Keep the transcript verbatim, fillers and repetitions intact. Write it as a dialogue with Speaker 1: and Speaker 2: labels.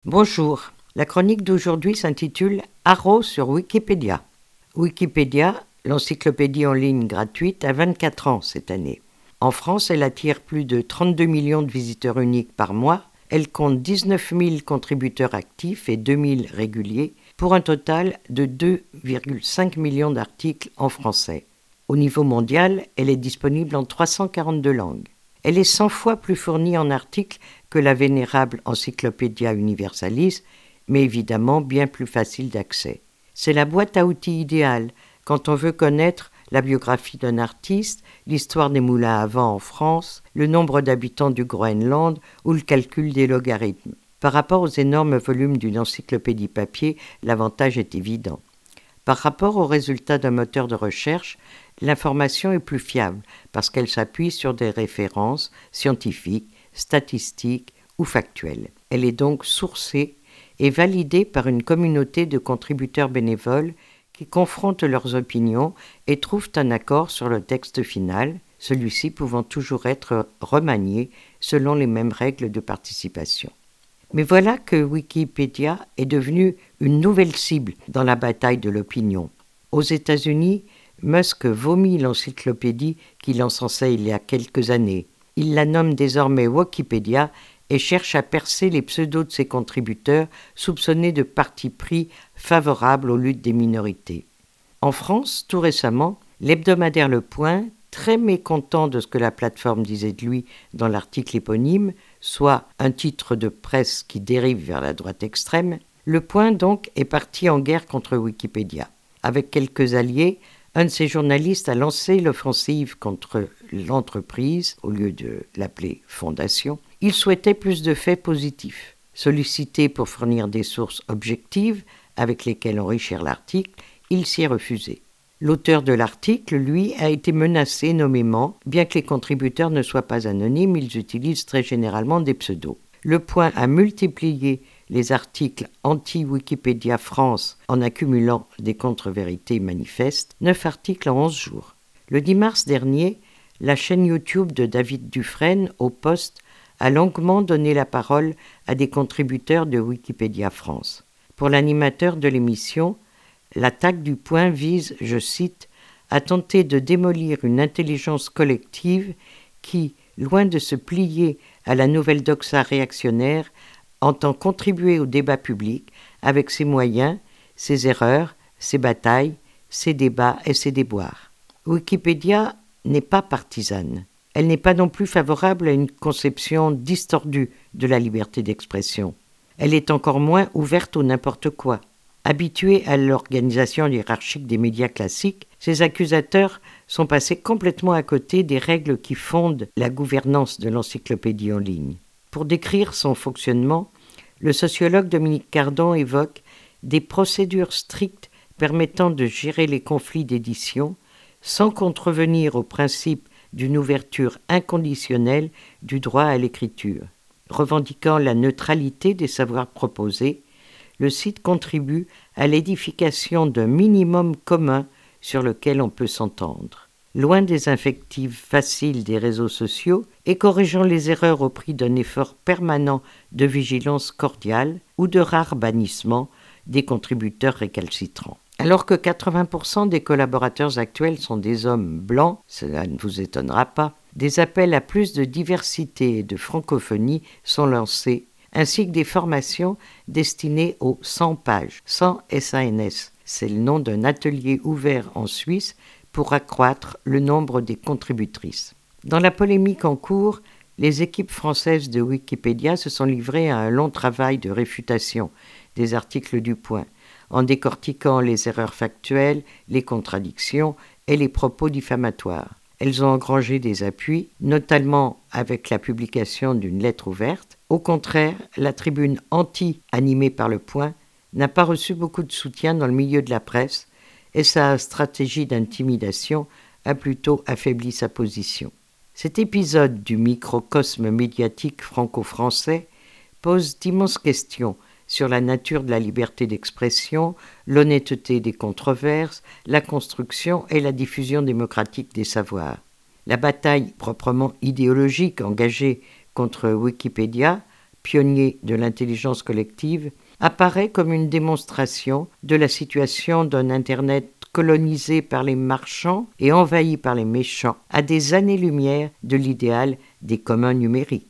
Speaker 1: Bonjour, la chronique d'aujourd'hui s'intitule « Haro sur Wikipédia ». Wikipédia, l'encyclopédie en ligne gratuite, a vingt-quatre ans cette année. En France, elle attire plus de trente-deux millions de visiteurs uniques par mois. Elle compte dix-neuf mille contributeurs actifs et deux mille réguliers, pour un total de deux virgule cinq millions d'articles en français. Au niveau mondial, elle est disponible en trois cent quarante-deux langues. Elle est cent fois plus fournie en articles que la vénérable Encyclopædia Universalis, mais évidemment bien plus facile d'accès. C'est la boîte à outils idéale quand on veut connaître la biographie d'un artiste, l'histoire des moulins à vent en France, le nombre d'habitants du Groenland ou le calcul des logarithmes. Par rapport aux énormes volumes d'une encyclopédie papier, l'avantage est évident. Par rapport aux résultats d'un moteur de recherche, l'information est plus fiable parce qu'elle s'appuie sur des références scientifiques, statistiques ou factuelles. Elle est donc sourcée et validée par une communauté de contributeurs bénévoles qui confrontent leurs opinions et trouvent un accord sur le texte final, celui-ci pouvant toujours être remanié selon les mêmes règles de participation. Mais voilà que Wikipédia est devenue une nouvelle cible dans la bataille de l'opinion. Aux États-Unis, Musk vomit l'encyclopédie qu'il encensait il y a quelques années. Il la nomme désormais Wikipédia et cherche à percer les pseudos de ses contributeurs soupçonnés de parti pris favorables aux luttes des minorités. En France, tout récemment, l'hebdomadaire Le Point, très mécontent de ce que la plateforme disait de lui dans l'article éponyme, soit un titre de presse qui dérive vers la droite extrême, Le Point donc est parti en guerre contre Wikipédia. Avec quelques alliés, un de ses journalistes a lancé l'offensive contre l'entreprise, au lieu de l'appeler fondation. Il souhaitait plus de faits positifs. Sollicité pour fournir des sources objectives avec lesquelles enrichir l'article, il s'y est refusé. L'auteur de l'article, lui, a été menacé nommément. Bien que les contributeurs ne soient pas anonymes, ils utilisent très généralement des pseudos. Le Point a multiplié les articles anti-Wikipédia France en accumulant des contre-vérités manifestes, neuf articles en onze jours. Le dix mars dernier, la chaîne YouTube de David Dufresne, au Poste, a longuement donné la parole à des contributeurs de Wikipédia France. Pour l'animateur de l'émission, l'attaque du Point vise, je cite, à tenter de démolir une intelligence collective qui, loin de se plier à la nouvelle doxa réactionnaire, entend contribuer au débat public avec ses moyens, ses erreurs, ses batailles, ses débats et ses déboires. Wikipédia n'est pas partisane. Elle n'est pas non plus favorable à une conception distordue de la liberté d'expression. Elle est encore moins ouverte au n'importe quoi. Habitués à l'organisation hiérarchique des médias classiques, ces accusateurs sont passés complètement à côté des règles qui fondent la gouvernance de l'encyclopédie en ligne. Pour décrire son fonctionnement, le sociologue Dominique Cardon évoque des procédures strictes permettant de gérer les conflits d'édition sans contrevenir au principe d'une ouverture inconditionnelle du droit à l'écriture. Revendiquant la neutralité des savoirs proposés, le site contribue à l'édification d'un minimum commun sur lequel on peut s'entendre. Loin des invectives faciles des réseaux sociaux et corrigeant les erreurs au prix d'un effort permanent de vigilance cordiale ou de rares bannissements des contributeurs récalcitrants. Alors que quatre-vingts pour cent des collaborateurs actuels sont des hommes blancs, cela ne vous étonnera pas, des appels à plus de diversité et de francophonie sont lancés, ainsi que des formations destinées aux cent pages, cent S A N S. C'est le nom d'un atelier ouvert en Suisse pour accroître le nombre des contributrices. Dans la polémique en cours, les équipes françaises de Wikipédia se sont livrées à un long travail de réfutation des articles du Point, en décortiquant les erreurs factuelles, les contradictions et les propos diffamatoires. Elles ont engrangé des appuis, notamment avec la publication d'une lettre ouverte. Au contraire, la tribune anti, animée par Le Point, n'a pas reçu beaucoup de soutien dans le milieu de la presse et sa stratégie d'intimidation a plutôt affaibli sa position. Cet épisode du microcosme médiatique franco-français pose d'immenses questions sur la nature de la liberté d'expression, l'honnêteté des controverses, la construction et la diffusion démocratique des savoirs. La bataille proprement idéologique engagée contre Wikipédia pionnier de l'intelligence collective, apparaît comme une démonstration de la situation d'un Internet colonisé par les marchands et envahi par les méchants, à des années-lumière de l'idéal des communs numériques.